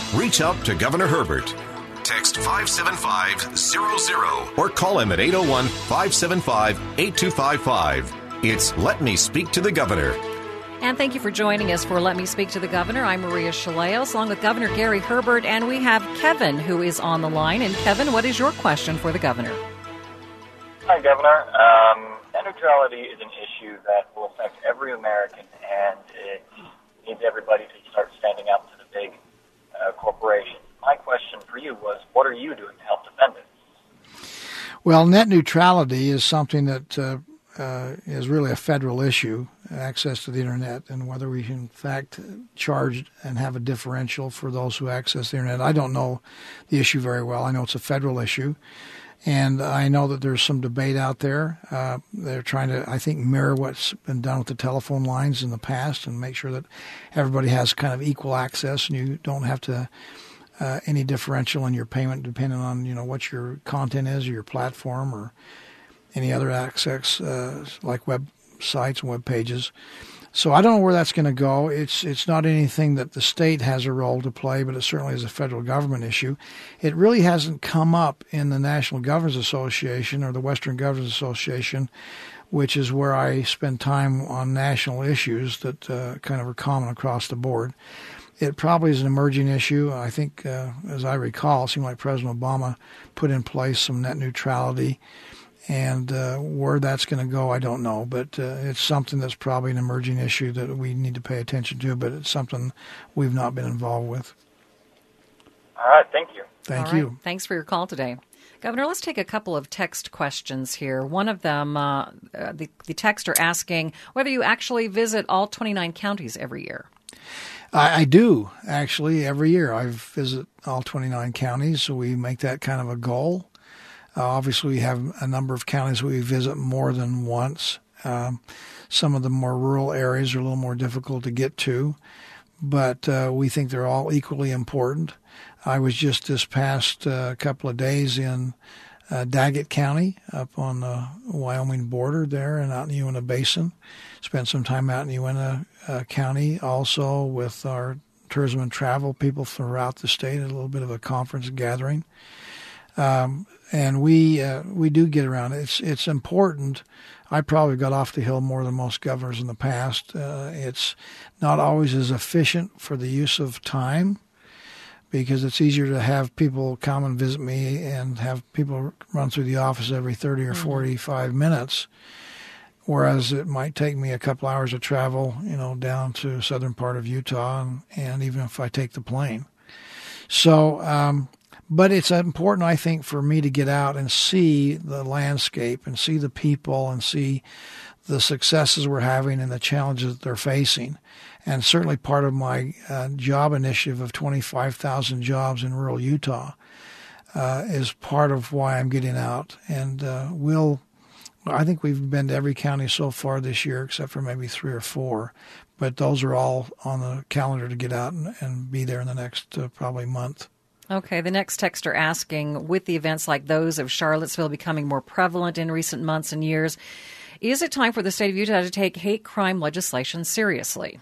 Reach out to Governor Herbert. Text 57500 or call him at 801-575-8255. It's Let Me Speak to the Governor. And thank you for joining us for Let Me Speak to the Governor. I'm Maria Shilaos, along with Governor Gary Herbert, and we have Kevin, who is on the line. And Kevin, what is your question for the Governor? Hi, Governor. Net neutrality is an issue that will affect every American, and it needs everybody to start standing up to the big corporations. My question for you was, what are you doing to help defend it? Well, net neutrality is something that is really a federal issue, access to the Internet, and whether we can, in fact, charge and have a differential for those who access the Internet. I don't know the issue very well. I know it's a federal issue, and I know that there's some debate out there. They're trying to, I think, mirror what's been done with the telephone lines in the past and make sure that everybody has kind of equal access and you don't have to any differential in your payment depending on, what your content is or your platform or any other access like websites and web pages. So I don't know where that's going to go. It's not anything that the state has a role to play, but it certainly is a federal government issue. It really hasn't come up in the National Governors Association or the Western Governors Association, which is where I spend time on national issues that kind of are common across the board. It probably is an emerging issue. I think, as I recall, it seemed like President Obama put in place some net neutrality. And where that's going to go, I don't know. But it's something that's probably an emerging issue that we need to pay attention to, but it's something we've not been involved with. All right, thank you. Thank you. Right. Thanks for your call today. Governor, let's take a couple of text questions here. One of them, the texter asking whether you actually visit all 29 counties every year. I do, actually, every year. I visit all 29 counties, so we make that kind of a goal. Obviously, we have a number of counties we visit more than once. Some of the more rural areas are a little more difficult to get to, but we think they're all equally important. I was just this past couple of days in Daggett County up on the Wyoming border there and out in the Uinta Basin. Spent some time out in Uinta County also with our tourism and travel people throughout the state, a little bit of a conference gathering. And we do get around. It's important. I probably got off the hill more than most governors in the past. It's not always as efficient for the use of time because it's easier to have people come and visit me and have people run through the office every 30 or 45 minutes, whereas it might take me a couple hours of travel, down to southern part of Utah, and even if I take the plane. So, but it's important, I think, for me to get out and see the landscape and see the people and see the successes we're having and the challenges that they're facing. And certainly part of my job initiative of 25,000 jobs in rural Utah is part of why I'm getting out. And I think we've been to every county so far this year except for maybe 3 or 4. But those are all on the calendar to get out and be there in the next probably month. Okay, the next texter asking, with the events like those of Charlottesville becoming more prevalent in recent months and years, is it time for the state of Utah to take hate crime legislation seriously?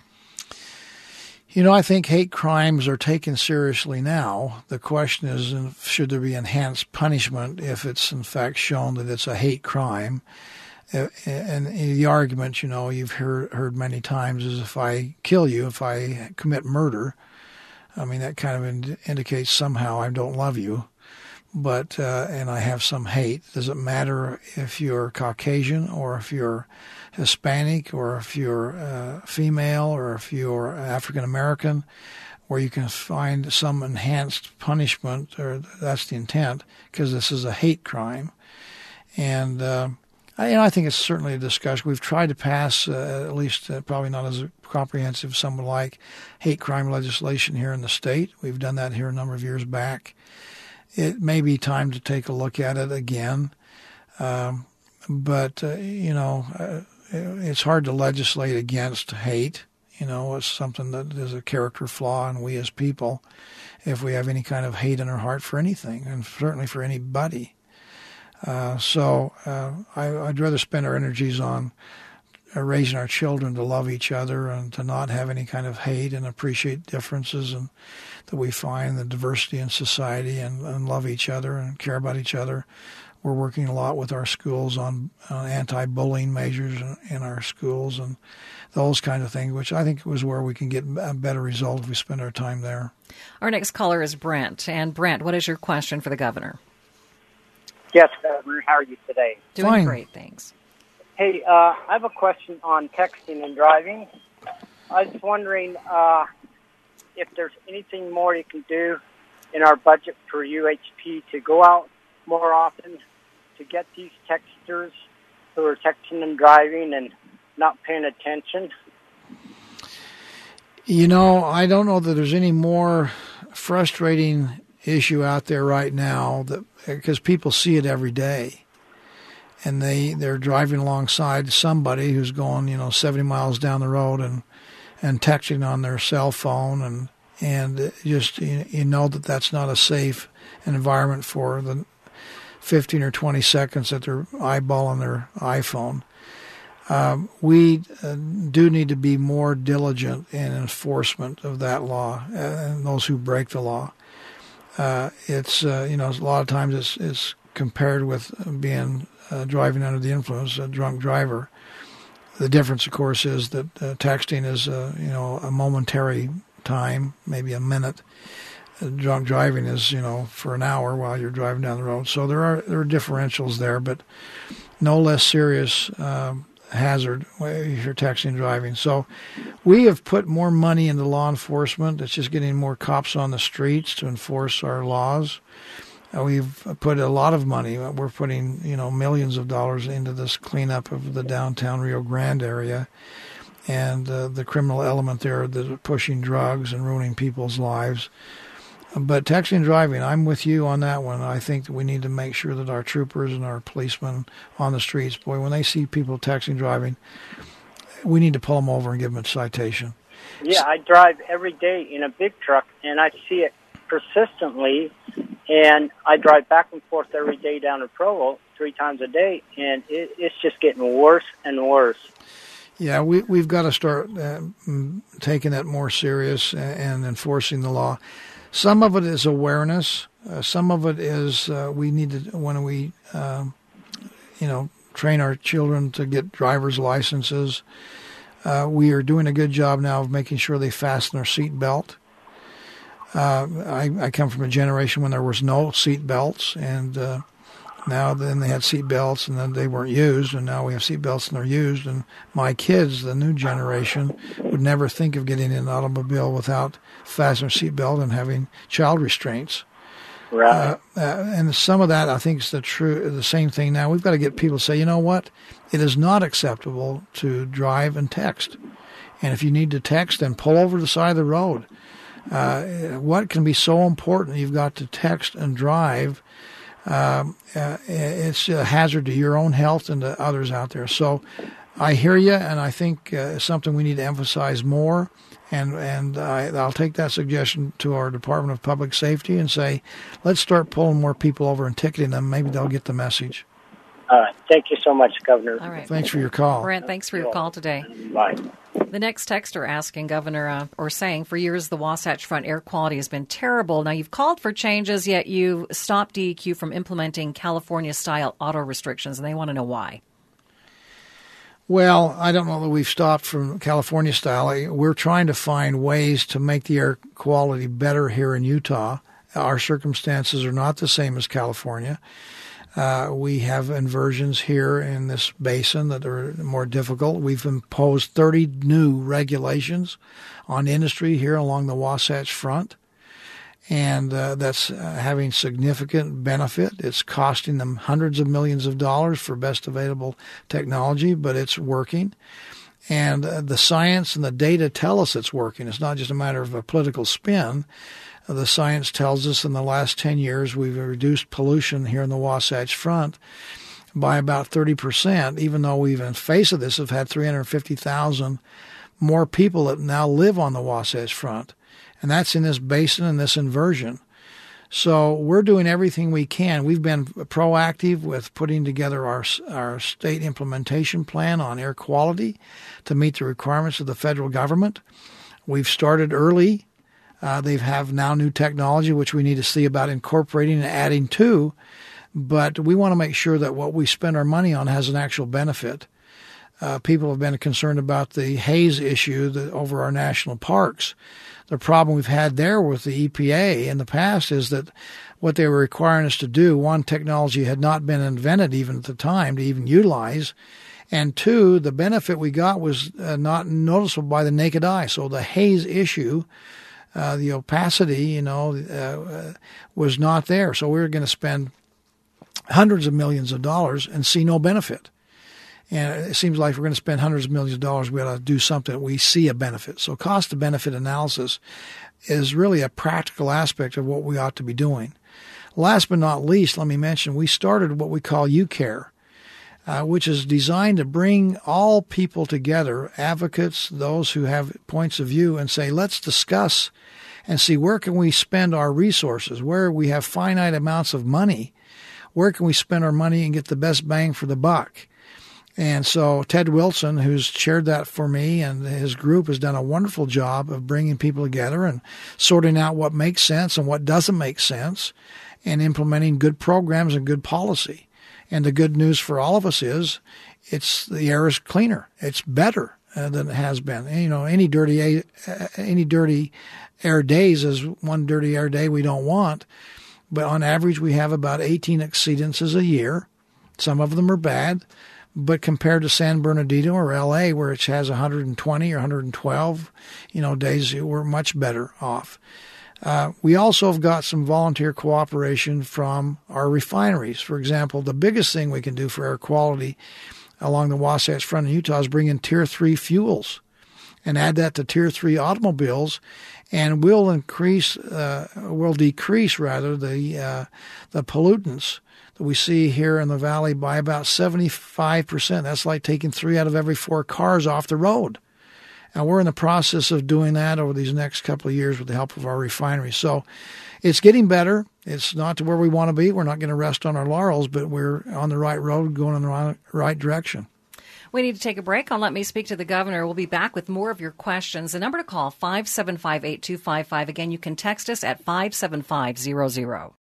I think hate crimes are taken seriously now. The question is, should there be enhanced punishment if it's in fact shown that it's a hate crime? And the argument, you've heard many times is if I kill you, if I commit murder, I mean, that kind of indicates somehow I don't love you, but and I have some hate. Does it matter if you're Caucasian or if you're Hispanic or if you're female or if you're African American, where you can find some enhanced punishment, or that's the intent, because this is a hate crime. And I think it's certainly a discussion. We've tried to pass, at least probably not as comprehensive as some would like, hate crime legislation here in the state. We've done that here a number of years back. It may be time to take a look at it again. But it's hard to legislate against hate. It's something that is a character flaw in we as people if we have any kind of hate in our heart for anything, and certainly for anybody. So I'd rather spend our energies on raising our children to love each other and to not have any kind of hate and appreciate differences and that we find the diversity in society and love each other and care about each other. We're working a lot with our schools on anti-bullying measures in our schools and those kind of things, which I think was where we can get a better result if we spend our time there. Our next caller is Brent. And Brent, what is your question for the governor? Yes, Governor. How are you today? Doing Fine. Great, thanks. Hey, I have a question on texting and driving. I was wondering if there's anything more you can do in our budget for UHP to go out more often to get these texters who are texting and driving and not paying attention. You know, I don't know that there's any more frustrating issue out there right now because people see it every day. And they're driving alongside somebody who's going, 70 miles down the road and texting on their cell phone and just you know that's not a safe environment for the 15 or 20 seconds that they're eyeballing their iPhone. We do need to be more diligent in enforcement of that law and those who break the law. It's a lot of times it's compared with being driving under the influence, a drunk driver. The difference, of course, is that texting is a momentary time, maybe a minute. Drunk driving is for an hour while you're driving down the road. So there are differentials there, but no less serious hazard if you're texting and driving. So we have put more money into law enforcement. It's just getting more cops on the streets to enforce our laws. We've put a lot of money. We're putting, millions of dollars into this cleanup of the downtown Rio Grande area and the criminal element there that's pushing drugs and ruining people's lives. But texting and driving, I'm with you on that one. I think that we need to make sure that our troopers and our policemen on the streets, boy, when they see people texting and driving, we need to pull them over and give them a citation. Yeah, I drive every day in a big truck, and I see it persistently, and I drive back and forth every day down to Provo 3 times a day, and it's just getting worse and worse. Yeah, we've got to start taking that more serious and enforcing the law. Some of it is awareness. Some of it is we need to, when we, train our children to get driver's licenses. We are doing a good job now of making sure they fasten their seat belt. I come from a generation when there was no seat belts, and now then they had seat belts and then they weren't used, and now we have seat belts and they're used. And my kids, the new generation, would never think of getting in an automobile without fastening their seat belt and having child restraints. Right. And some of that, I think, is the same thing now. We've got to get people to say, you know what? It is not acceptable to drive and text. And if you need to text, then pull over to the side of the road. What can be so important? You've got to text and drive. It's a hazard to your own health and to others out there. So I hear you, and I think it's something we need to emphasize more. And I'll take that suggestion to our Department of Public Safety and say, let's start pulling more people over and ticketing them. Maybe they'll get the message. All right. Thank you so much, Governor. All right. Thanks for your call. Brent, thanks for your call today. Bye. The next texter asking, Governor, or saying, for years the Wasatch Front air quality has been terrible. Now, you've called for changes, yet you stopped DEQ from implementing California-style auto restrictions, and they want to know why. Well, I don't know that we've stopped from California style. We're trying to find ways to make the air quality better here in Utah. Our circumstances are not the same as California. We have inversions here in this basin that are more difficult. We've imposed 30 new regulations on industry here along the Wasatch Front, and that's having significant benefit. It's costing them hundreds of millions of dollars for best available technology, but it's working. And the science and the data tell us it's working. It's not just a matter of a political spin. The science tells us in the last 10 years we've reduced pollution here in the Wasatch Front by about 30%, even though we've, in face of this, have had 350,000 more people that now live on the Wasatch Front. And that's in this basin and this inversion. So we're doing everything we can. We've been proactive with putting together our state implementation plan on air quality to meet the requirements of the federal government. We've started early. They have now new technology, which we need to see about incorporating and adding to. But we want to make sure that what we spend our money on has an actual benefit. People have been concerned about the haze issue over our national parks. The problem we've had there with the EPA in the past is that what they were requiring us to do, one, technology had not been invented even at the time to even utilize, and two, the benefit we got was not noticeable by the naked eye. So the haze issue, the opacity, was not there. So we were going to spend hundreds of millions of dollars and see no benefit. And it seems like we're going to spend hundreds of millions of dollars. We ought to do something that we see a benefit. So cost-to-benefit analysis is really a practical aspect of what we ought to be doing. Last but not least, let me mention, we started what we call UCARE, which is designed to bring all people together, advocates, those who have points of view, and say, let's discuss and see where can we spend our resources, where we have finite amounts of money, where can we spend our money and get the best bang for the buck. And so Ted Wilson, who's chaired that for me, and his group has done a wonderful job of bringing people together and sorting out what makes sense and what doesn't make sense and implementing good programs and good policy. And the good news for all of us is the air is cleaner. It's better than it has been. And, any dirty air days is one dirty air day we don't want. But on average, we have about 18 exceedances a year. Some of them are bad. But compared to San Bernardino or L.A., where it has 120 or 112, days, we're much better off. We also have got some volunteer cooperation from our refineries. For example, the biggest thing we can do for air quality along the Wasatch Front in Utah is bring in Tier 3 fuels and add that to Tier 3 automobiles, and we'll decrease the pollutants that we see here in the valley by about 75%. That's like taking 3 out of every 4 cars off the road. And we're in the process of doing that over these next couple of years with the help of our refinery. So it's getting better. It's not to where we want to be. We're not going to rest on our laurels, but we're on the right road, going in the right direction. We need to take a break. Let me speak to the governor. We'll be back with more of your questions. The number to call, 575-8255. Again, you can text us at 57500.